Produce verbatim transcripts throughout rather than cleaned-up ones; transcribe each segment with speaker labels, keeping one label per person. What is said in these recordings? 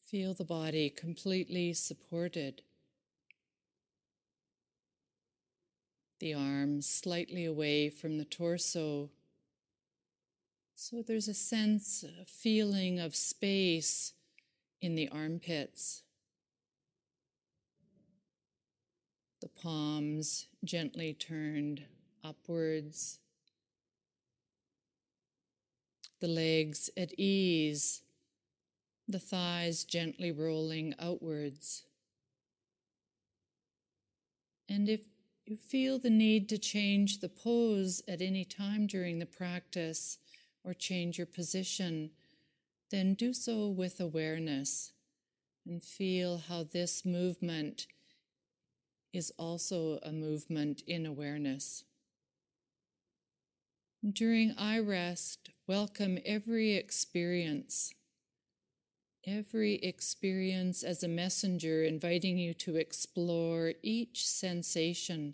Speaker 1: Feel the body completely supported. The arms slightly away from the torso. So there's a sense, a feeling of space in the armpits. The palms gently turned upwards. The legs at ease. The thighs gently rolling outwards. And if you feel the need to change the pose at any time during the practice or change your position, then do so with awareness and feel how this movement is also a movement in awareness. During iRest, welcome every experience. Every experience as a messenger inviting you to explore each sensation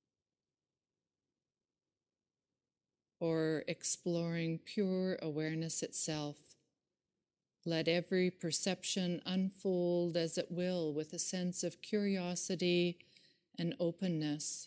Speaker 1: or exploring pure awareness itself. Let every perception unfold as it will with a sense of curiosity and openness.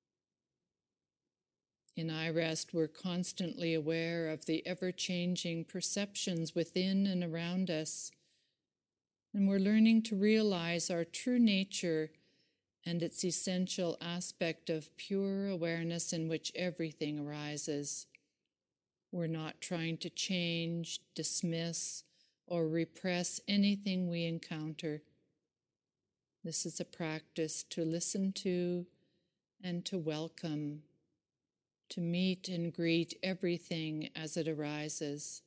Speaker 1: In iRest, we're constantly aware of the ever-changing perceptions within and around us. And we're learning to realize our true nature and its essential aspect of pure awareness in which everything arises. We're not trying to change, dismiss, or repress anything we encounter. This is a practice to listen to and to welcome, to meet and greet everything as it arises.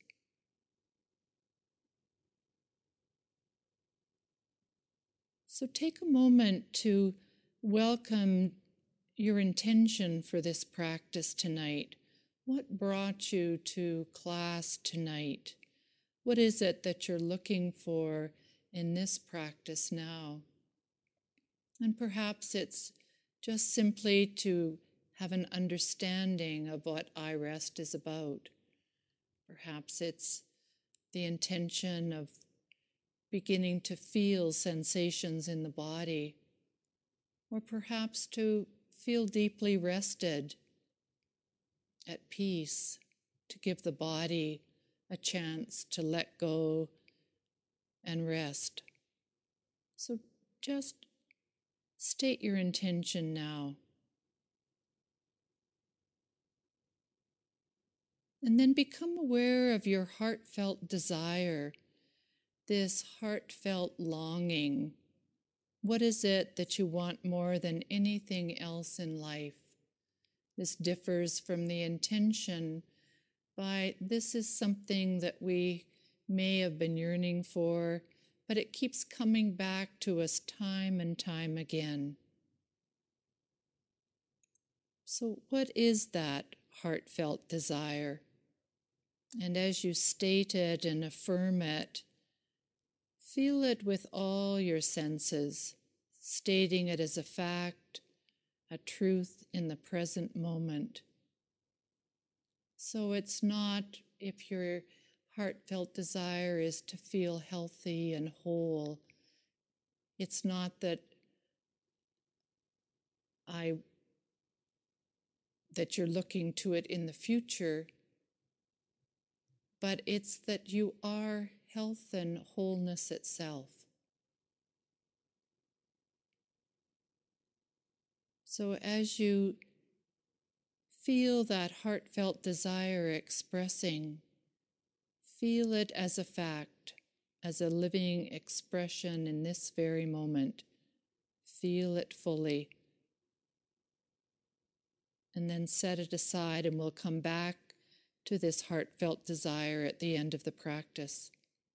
Speaker 1: So take a moment to welcome your intention for this practice tonight. What brought you to class tonight? What is it that you're looking for in this practice now? And perhaps it's just simply to have an understanding of what iRest is about. Perhaps it's the intention of beginning to feel sensations in the body, or perhaps to feel deeply rested, at peace, to give the body a chance to let go and rest. So just state your intention now. And then become aware of your heartfelt desire, this heartfelt longing. What is it that you want more than anything else in life? This differs from the intention by this is something that we may have been yearning for, but it keeps coming back to us time and time again. So what is that heartfelt desire? And as you state it and affirm it, feel it with all your senses, stating it as a fact, a truth in the present moment. So it's not, if your heartfelt desire is to feel healthy and whole, it's not that I that you're looking to it in the future, but it's that you are health and wholeness itself. So as you feel that heartfelt desire expressing, feel it as a fact, as a living expression in this very moment. Feel it fully. And then set it aside, and we'll come back to this heartfelt desire at the end of the practice.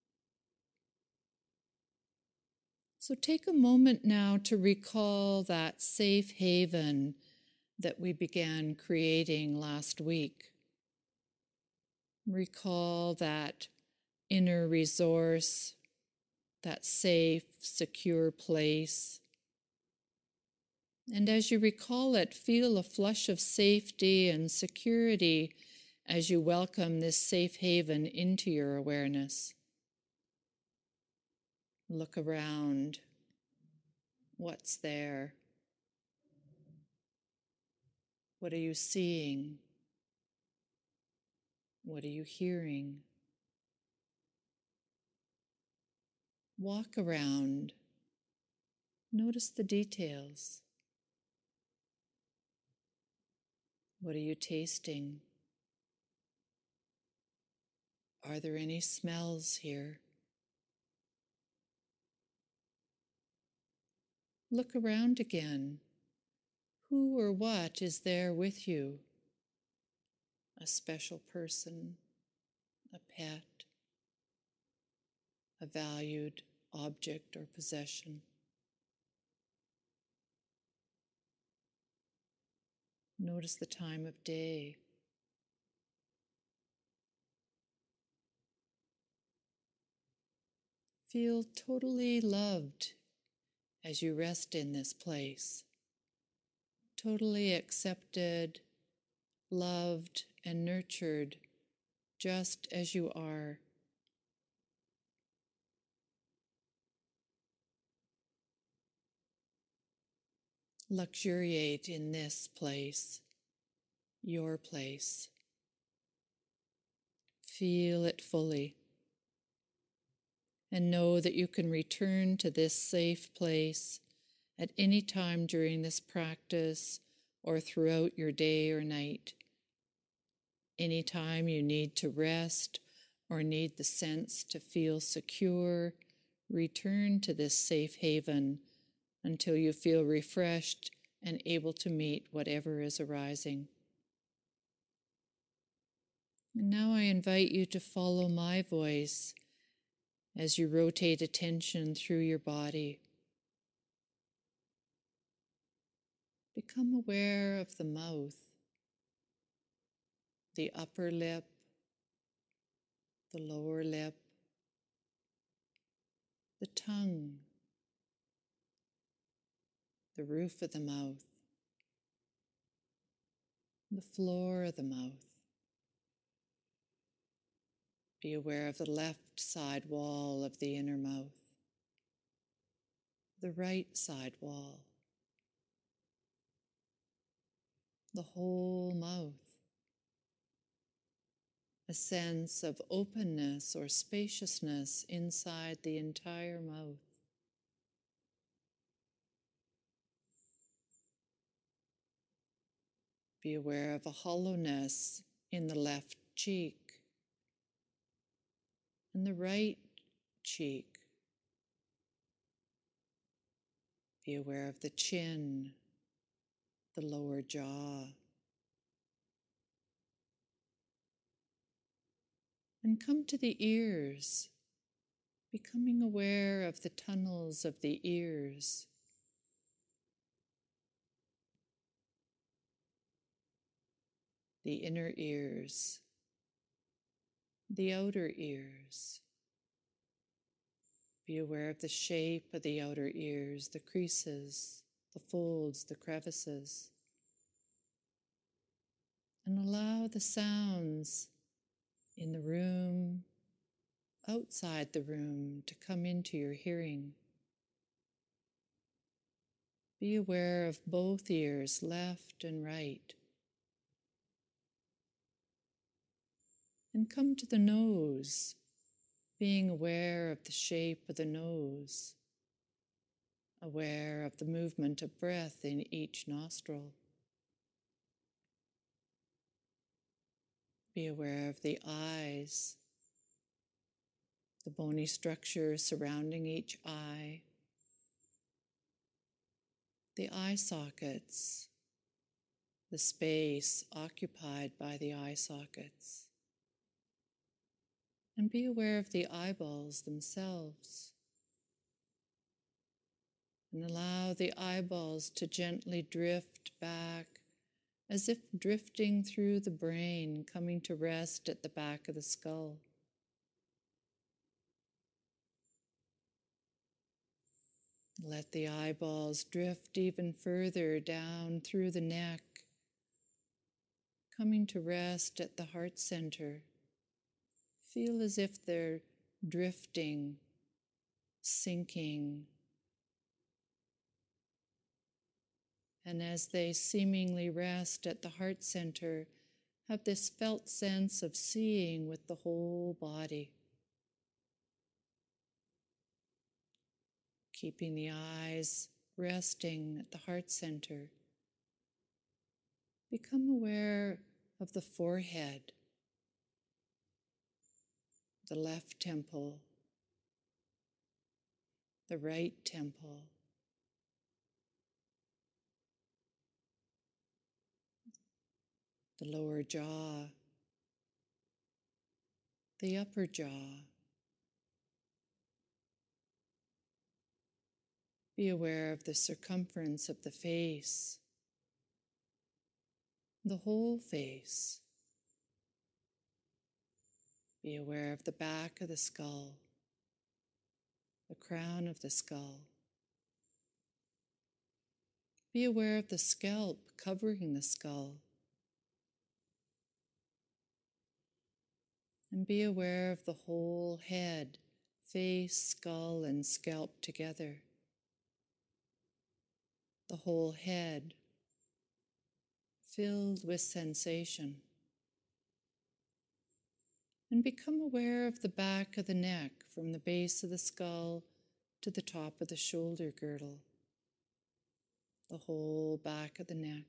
Speaker 1: So take a moment now to recall that safe haven that we began creating last week. Recall that inner resource, that safe, secure place. And as you recall it, feel a flush of safety and security as you welcome this safe haven into your awareness. Look around. What's there? What are you seeing? What are you hearing? Walk around. Notice the details. What are you tasting? Are there any smells here? Look around again. Who or what is there with you? A special person, a pet, a valued object or possession. Notice the time of day. Feel totally loved as you rest in this place. Totally accepted, loved, and nurtured just as you are. Luxuriate in this place, your place. Feel it fully. And know that you can return to this safe place at any time during this practice or throughout your day or night. Anytime you need to rest or need the sense to feel secure, return to this safe haven until you feel refreshed and able to meet whatever is arising. And now I invite you to follow my voice as you rotate attention through your body. Become aware of the mouth, the upper lip, the lower lip, the tongue, the roof of the mouth, the floor of the mouth. Be aware of the left side wall of the inner mouth, the right side wall, the whole mouth. A sense of openness or spaciousness inside the entire mouth. Be aware of a hollowness in the left cheek and the right cheek. Be aware of the chin, the lower jaw. And come to the ears, becoming aware of the tunnels of the ears. The inner ears, the outer ears. Be aware of the shape of the outer ears, the creases, the folds, the crevices. And allow the sounds in the room, outside the room, to come into your hearing. Be aware of both ears, left and right. And come to the nose, being aware of the shape of the nose, aware of the movement of breath in each nostril. Be aware of the eyes, the bony structure surrounding each eye, the eye sockets, the space occupied by the eye sockets. And be aware of the eyeballs themselves. And allow the eyeballs to gently drift back, as if drifting through the brain, coming to rest at the back of the skull. Let the eyeballs drift even further down through the neck, coming to rest at the heart center. Feel as if they're drifting sinking. And as they seemingly rest at the heart center, have this felt sense of seeing with the whole body. Keeping the eyes resting at the heart center. Become aware of the forehead, the left temple, the right temple, the lower jaw, the upper jaw. Be aware of the circumference of the face, the whole face. Be aware of the back of the skull, the crown of the skull. Be aware of the scalp covering the skull. And be aware of the whole head, face, skull, and scalp together. The whole head filled with sensation. And become aware of the back of the neck from the base of the skull to the top of the shoulder girdle. The whole back of the neck.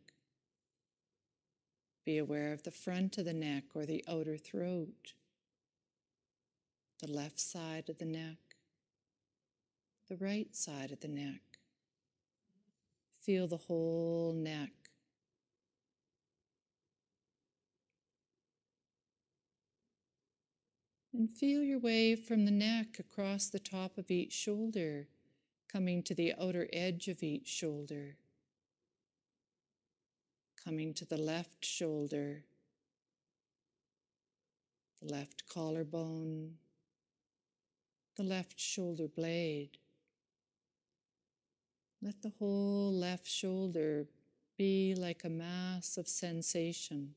Speaker 1: Be aware of the front of the neck or the outer throat. The left side of the neck. The right side of the neck. Feel the whole neck. And feel your way from the neck across the top of each shoulder, coming to the outer edge of each shoulder, coming to the left shoulder, the left collarbone, the left shoulder blade. Let the whole left shoulder be like a mass of sensation.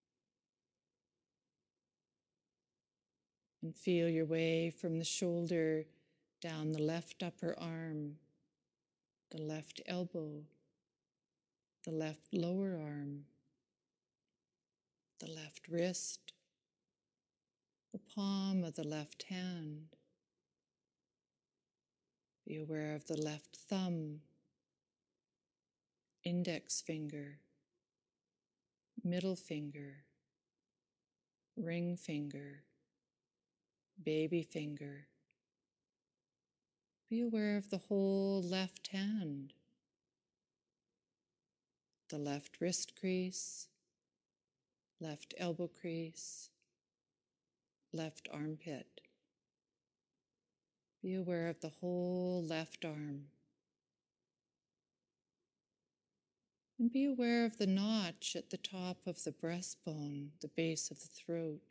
Speaker 1: And feel your way from the shoulder down the left upper arm, the left elbow, the left lower arm, the left wrist, the palm of the left hand. Be aware of the left thumb, index finger, middle finger, ring finger, baby finger. Be aware of the whole left hand, the left wrist crease, left elbow crease, left armpit. Be aware of the whole left arm. And be aware of the notch at the top of the breastbone, the base of the throat.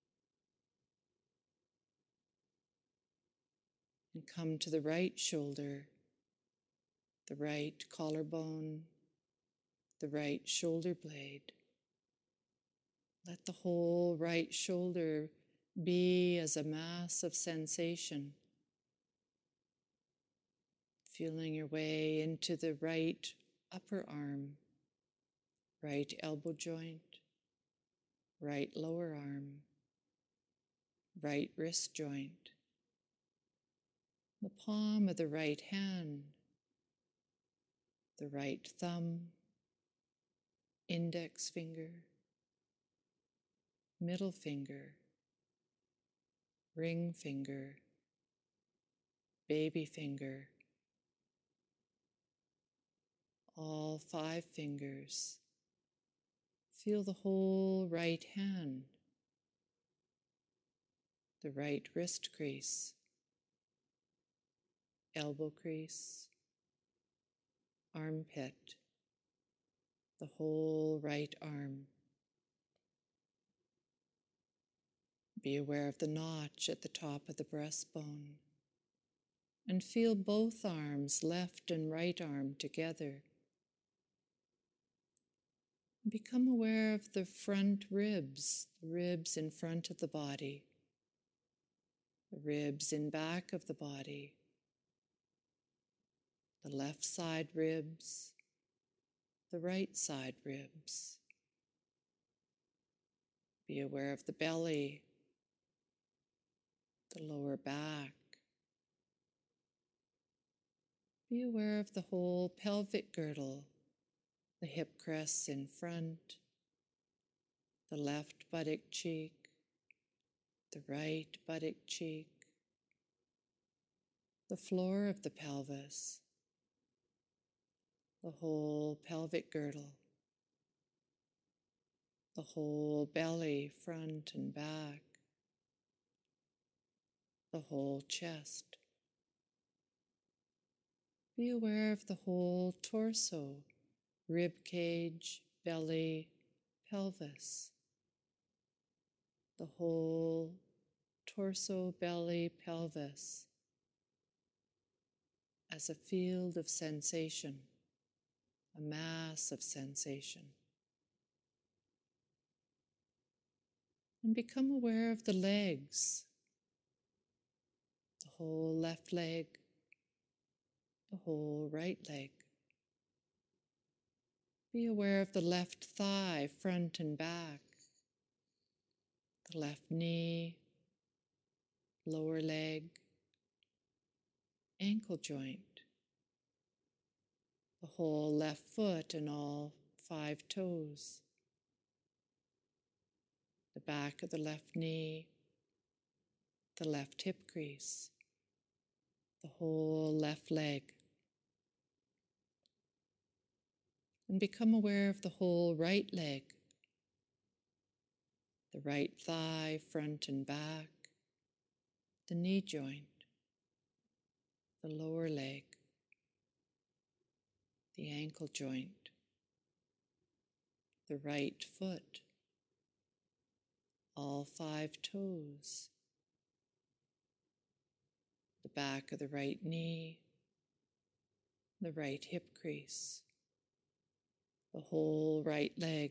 Speaker 1: And come to the right shoulder, the right collarbone, the right shoulder blade. Let the whole right shoulder be as a mass of sensation. Feeling your way into the right upper arm, right elbow joint, right lower arm, right wrist joint, the palm of the right hand, the right thumb, index finger, middle finger, ring finger, baby finger, all five fingers. Feel the whole right hand, the right wrist crease, elbow crease, armpit, the whole right arm. Be aware of the notch at the top of the breastbone, and feel both arms, left and right arm, together. Become aware of the front ribs, the ribs in front of the body, the ribs in back of the body, the left side ribs, the right side ribs. Be aware of the belly, the lower back. Be aware of the whole pelvic girdle, the hip crests in front, the left buttock cheek, the right buttock cheek, the floor of the pelvis, the whole pelvic girdle, the whole belly, front and back, the whole chest. Be aware of the whole torso, rib cage, belly, pelvis, the whole torso, belly, pelvis as a field of sensation, a mass of sensation. And become aware of the legs, the whole left leg, the whole right leg. Be aware of the left thigh, front and back, the left knee, lower leg, ankle joint, the whole left foot and all five toes, the back of the left knee, the left hip crease, the whole left leg. And become aware of the whole right leg, the right thigh, front and back, the knee joint, the lower leg, the ankle joint, the right foot, all five toes, the back of the right knee, the right hip crease, the whole right leg.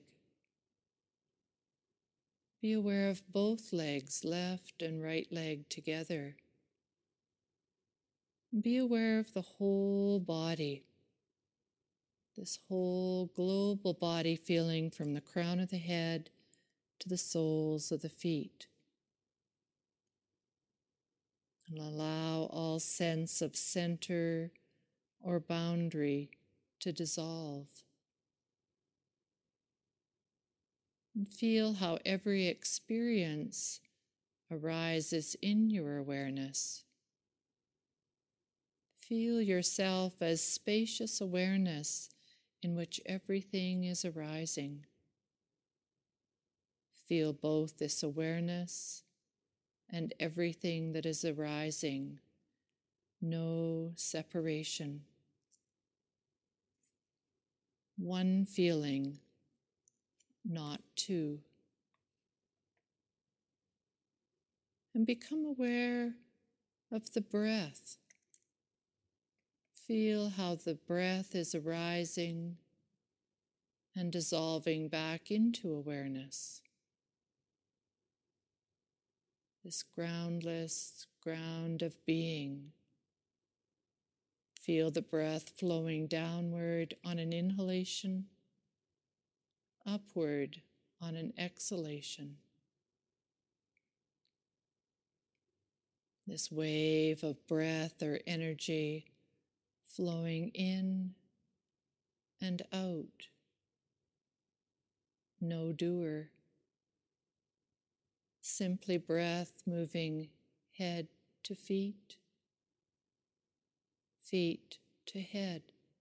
Speaker 1: Be aware of both legs, left and right leg together. Be aware of the whole body, this whole global body feeling from the crown of the head to the soles of the feet. And allow all sense of center or boundary to dissolve. And feel how every experience arises in your awareness. Feel yourself as spacious awareness in which everything is arising. Feel both this awareness and everything that is arising. No separation. One feeling, not two. And become aware of the breath. Feel how the breath is arising and dissolving back into awareness. This groundless ground of being. Feel the breath flowing downward on an inhalation, upward on an exhalation. This wave of breath or energy flowing in and out. No doer. Simply breath moving head to feet, feet to head.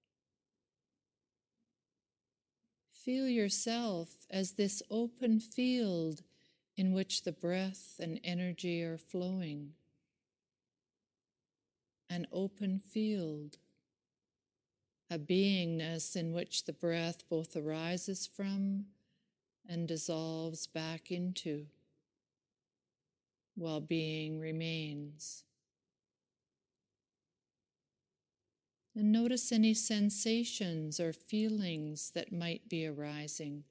Speaker 1: Feel yourself as this open field in which the breath and energy are flowing. An open field, a beingness in which the breath both arises from and dissolves back into, while being remains. And notice any sensations or feelings that might be arising.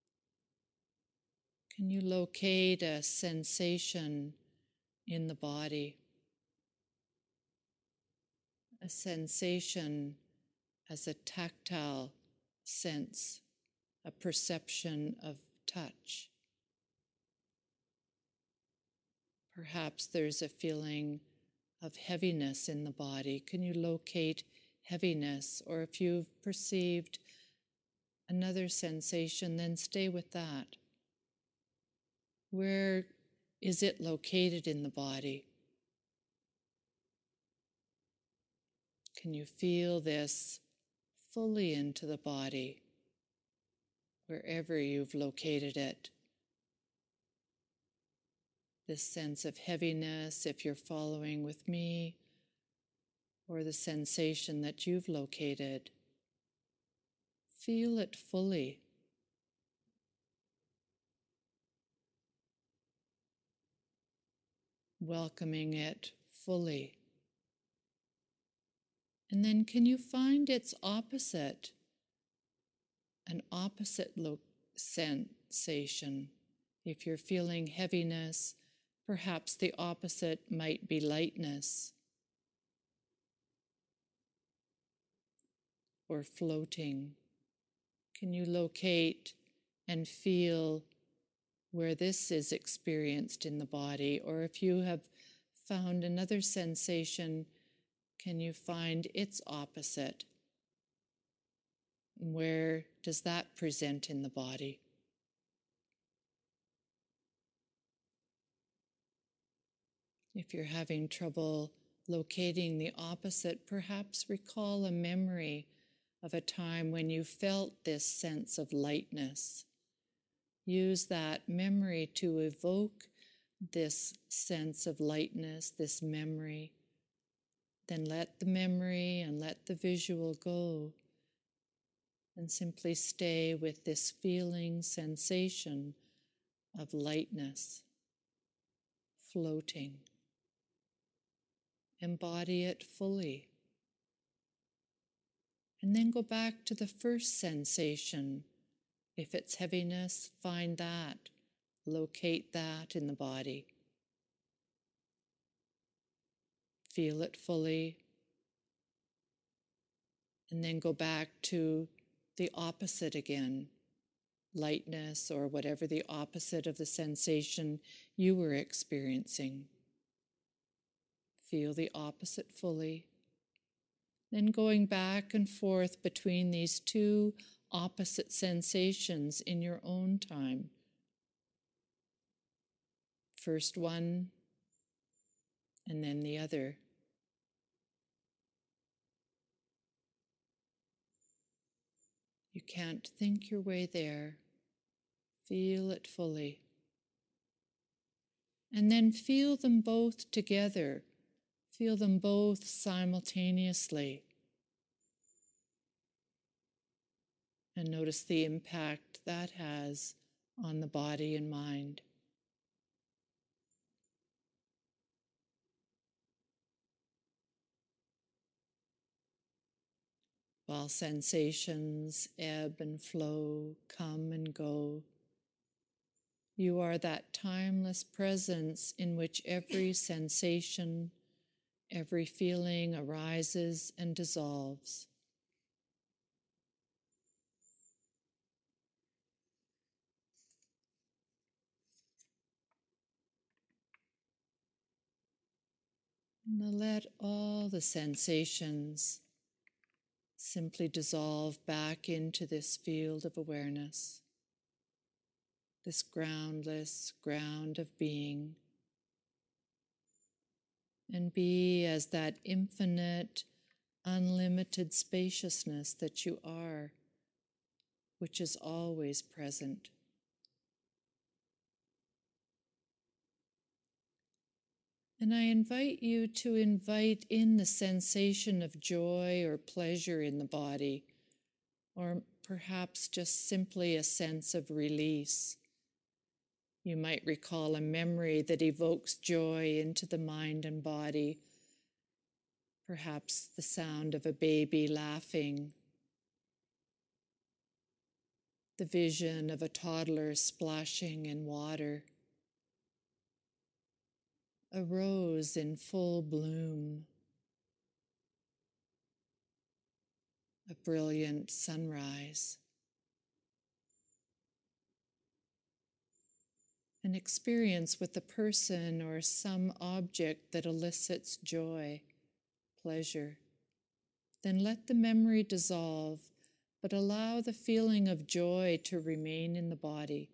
Speaker 1: Can you locate a sensation in the body? A sensation as a tactile sense, a perception of touch. Perhaps there's a feeling of heaviness in the body. Can you locate heaviness? Or if you've perceived another sensation, then stay with that. Where is it located in the body? Can you feel this fully into the body, wherever you've located it? This sense of heaviness, if you're following with me, or the sensation that you've located. Feel it fully. Welcoming it fully. And then can you find its opposite? An opposite lo- sensation. If you're feeling heaviness, perhaps the opposite might be lightness or floating. Can you locate and feel where this is experienced in the body? Or if you have found another sensation, can you find its opposite? Where does that present in the body? If you're having trouble locating the opposite, perhaps recall a memory of a time when you felt this sense of lightness. Use that memory to evoke this sense of lightness, this memory. Then let the memory and let the visual go, and simply stay with this feeling, sensation of lightness, floating. Embody it fully. And then go back to the first sensation. If it's heaviness, find that. Locate that in the body. Feel it fully. And then go back to the opposite again. Lightness, or whatever the opposite of the sensation you were experiencing. Feel the opposite fully. Then going back and forth between these two opposite sensations in your own time. First one, and then the other. You can't think your way there. Feel it fully. And then feel them both together. Feel them both simultaneously. And notice the impact that has on the body and mind. While sensations ebb and flow, come and go, you are that timeless presence in which every sensation, every feeling arises and dissolves. Now let all the sensations simply dissolve back into this field of awareness, this groundless ground of being, and be as that infinite, unlimited spaciousness that you are, which is always present. And I invite you to invite in the sensation of joy or pleasure in the body, or perhaps just simply a sense of release. You might recall a memory that evokes joy into the mind and body, perhaps the sound of a baby laughing, the vision of a toddler splashing in water, a rose in full bloom, a brilliant sunrise. An experience with a person or some object that elicits joy, pleasure. Then let the memory dissolve, but allow the feeling of joy to remain in the body.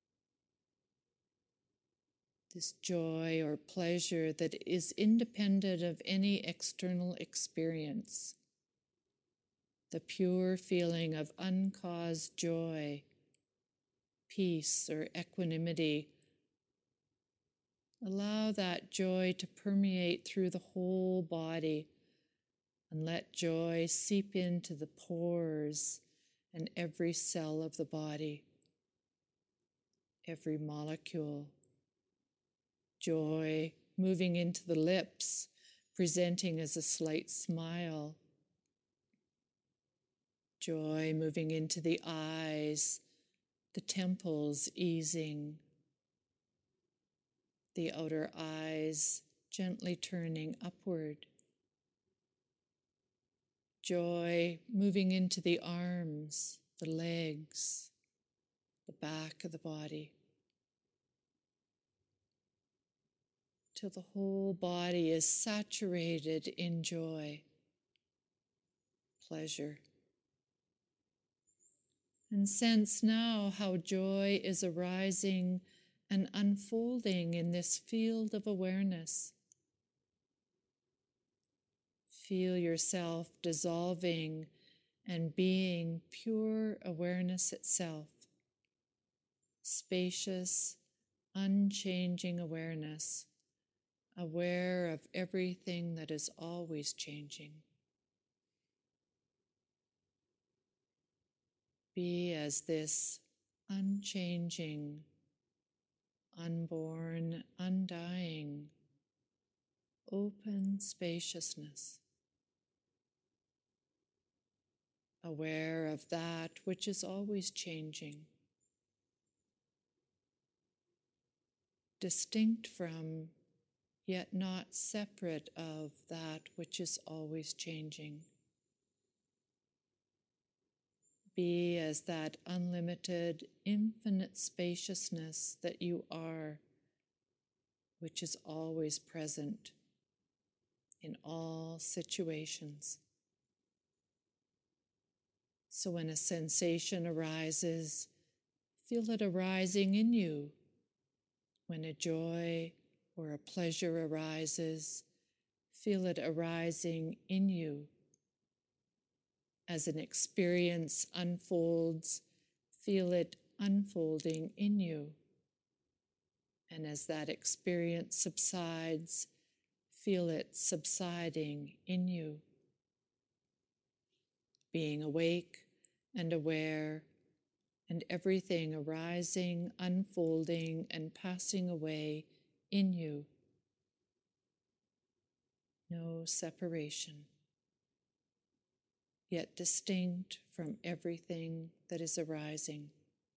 Speaker 1: This joy or pleasure that is independent of any external experience. The pure feeling of uncaused joy, peace, or equanimity. Allow that joy to permeate through the whole body and let joy seep into the pores and every cell of the body, every molecule. Joy moving into the lips, presenting as a slight smile. Joy moving into the eyes, the temples easing, the outer eyes gently turning upward. Joy moving into the arms, the legs, the back of the body, till the whole body is saturated in joy, pleasure. And sense now how joy is arising and unfolding in this field of awareness. Feel yourself dissolving and being pure awareness itself. Spacious, unchanging awareness, aware of everything that is always changing. Be as this unchanging, unborn, undying, open spaciousness. Aware of that which is always changing. Distinct from, yet not separate of, that which is always changing. Be as that unlimited, infinite spaciousness that you are, which is always present in all situations. So when a sensation arises, feel it arising in you. When a joy or a pleasure arises, feel it arising in you. As an experience unfolds, feel it unfolding in you. And as that experience subsides, feel it subsiding in you. Being awake and aware, and everything arising, unfolding, and passing away in you. No separation, yet distinct from everything that is arising.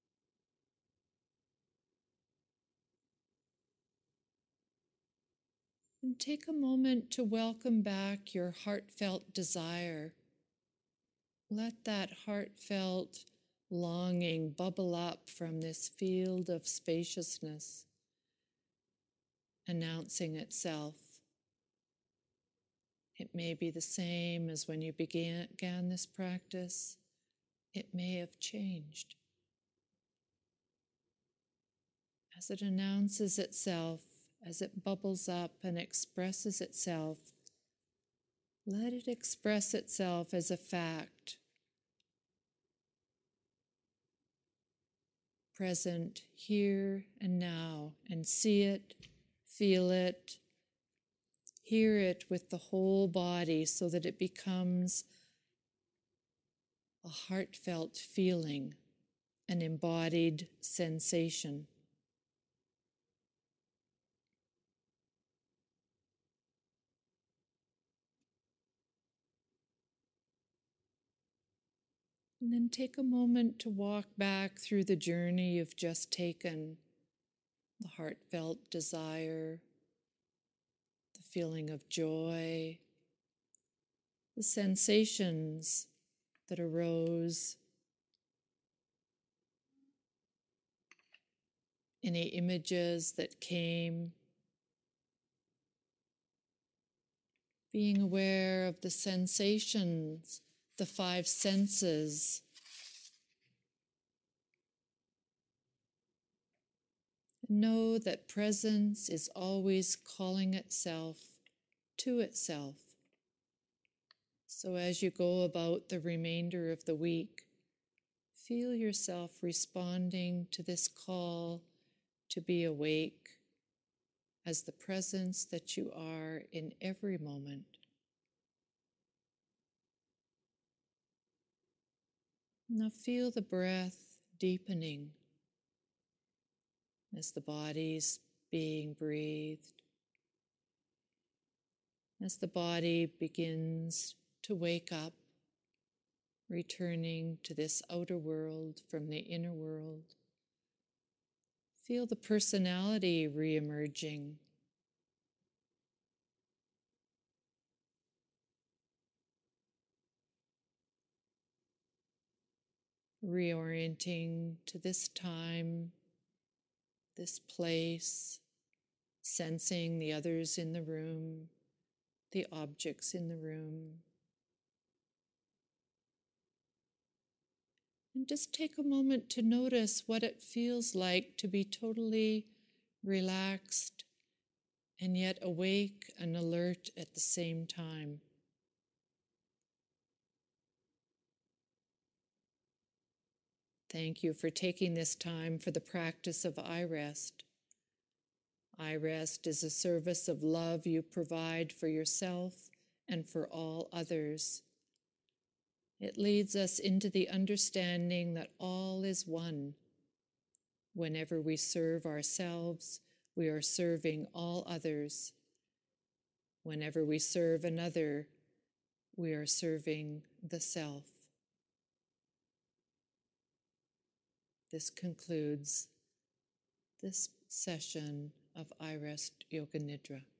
Speaker 1: And take a moment to welcome back your heartfelt desire. Let that heartfelt longing bubble up from this field of spaciousness, announcing itself. It may be the same as when you began, began this practice. It may have changed. As it announces itself, as it bubbles up and expresses itself, let it express itself as a fact, present here and now, and see it, feel it, hear it with the whole body so that it becomes a heartfelt feeling, an embodied sensation. And then take a moment to walk back through the journey you've just taken, the heartfelt desire, the feeling of joy, the sensations that arose, any images that came, being aware of the sensations, the five senses. Know that presence is always calling itself to itself. So as you go about the remainder of the week, feel yourself responding to this call to be awake as the presence that you are in every moment. Now feel the breath deepening as the body's being breathed, as the body begins to wake up, returning to this outer world from the inner world. Feel the personality re-emerging. Reorienting to this time, this place, sensing the others in the room, the objects in the room. And just take a moment to notice what it feels like to be totally relaxed and yet awake and alert at the same time. Thank you for taking this time for the practice of iRest. iRest is a service of love you provide for yourself and for all others. It leads us into the understanding that all is one. Whenever we serve ourselves, we are serving all others. Whenever we serve another, we are serving the self. This concludes this session of iRest Yoga Nidra.